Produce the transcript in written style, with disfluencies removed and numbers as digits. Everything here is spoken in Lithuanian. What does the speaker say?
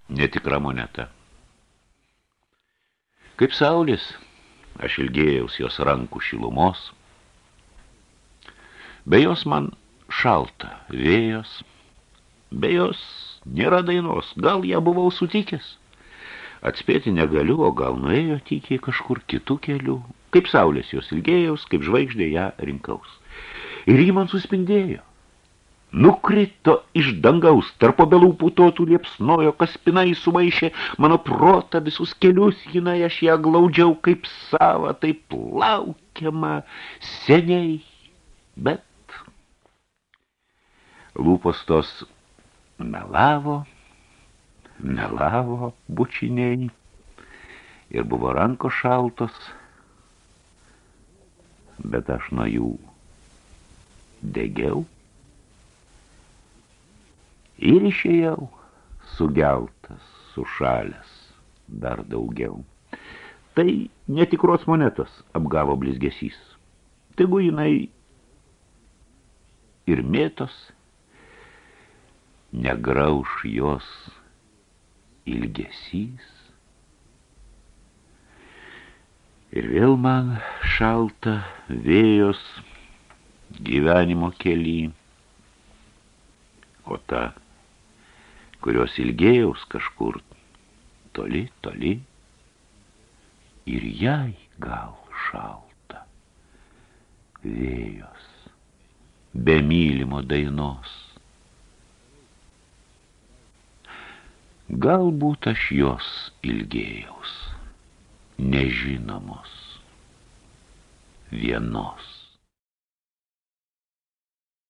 netikra moneta. Kaip saulės, aš ilgėjaus jos rankų šilumos. Be jos man šalta vėjos, be jos nėra dainos, gal ją buvau sutikęs. Atspėti negaliu, o gal nuėjo tykiai kažkur kitų kelių. Kaip saulės jos ilgėjaus, kaip žvaigždė ją rinkaus. Ir jį man suspindėjo. Nukrito iš dangaus, tarp obelų putotų liepsnojo, kaspinai sumaišė mano protą, visus kelius jinai, aš ją glaudžiau kaip savą, taip laukiama seniai, bet lūpos tos melavo bučiniai ir buvo rankos šaltos, bet aš nuo jų degiau ir išėjau sugeltas, sušalęs dar daugiau. Tai netikros monetos apgavo blizgesys. Tegu jinai ir mėtos, negrauš jos ilgesys. Ir vėl man šalta vėjos gyvenimo kely, o ta, kurios ilgėjaus kažkur toli, toli, ir jai gal šalta vėjos be mylimo dainos. Galbūt aš jos ilgėjaus, nežinomos, vienos.